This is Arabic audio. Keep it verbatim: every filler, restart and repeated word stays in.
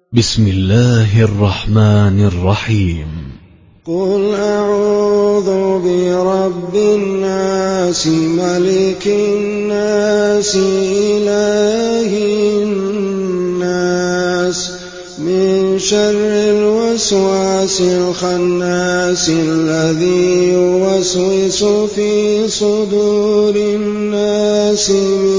بسم الله الرحمن الرحيم. قل أعوذ برب الناس ملك الناس إله الناس من شر الوسواس الخناس الذي يوسوس في صدور الناس